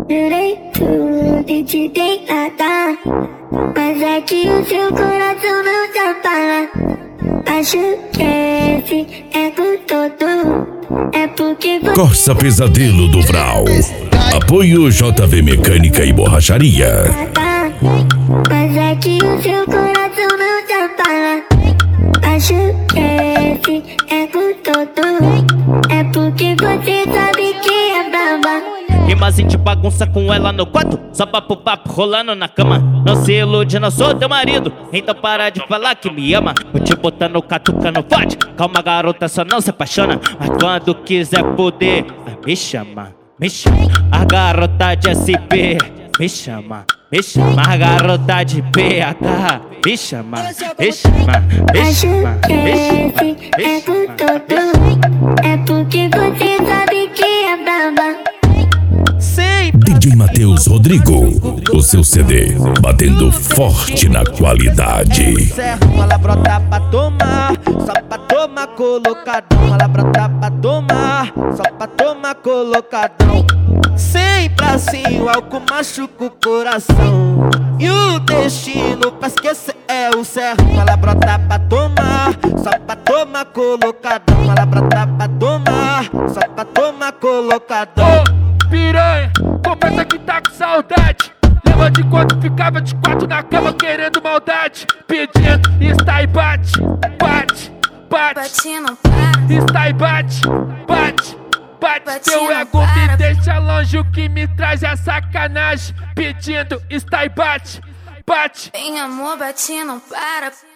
Jurei tudo e te dei nada, mas é que o seu coração não se abala. Acho que esse ego todo é porque você... Corsa Pesadelo do Vral. Apoio JV Mecânica e Borracharia. Mas é que o seu coração não se abala. Acho que esse ego todo é porque você sabe que é brava. Rimazinho de bagunça com ela no quarto, só papo rolando na cama. Não se ilude, não sou teu marido, então para de falar que me ama. Vou te botar no catuca, não fode. Calma garota, só não se apaixona. Mas quando quiser poder, me chama, me chama. A garota de SP, me chama, me chama. A garota de PH, me chama, me chama, me chama, me chama. Esse ego todo é porque você sabe que é brava. DJ Matheus Rodrigo, o seu CD batendo forte na qualidade. Ela brota pra tomar, só pra tomar colocadão. Ela brota pra tomar, só pra tomar colocadão. Sempre assim, o álcool machuca o coração e o destino pra esquecer é o certo. Ela brota pra tomar, só pra tomar colocadão. Ela brota pra tomar, só pra tomar colocadão. Piranha, confessa que tá com saudade. Lembra de quando ficava de quatro na cama querendo maldade, pedindo está e bate, bate, bate, está e bate, bate, bate. Teu ego me deixa longe, o que me traz é sacanagem. Pedindo está e bate, bate. Bem amor, bate, não para.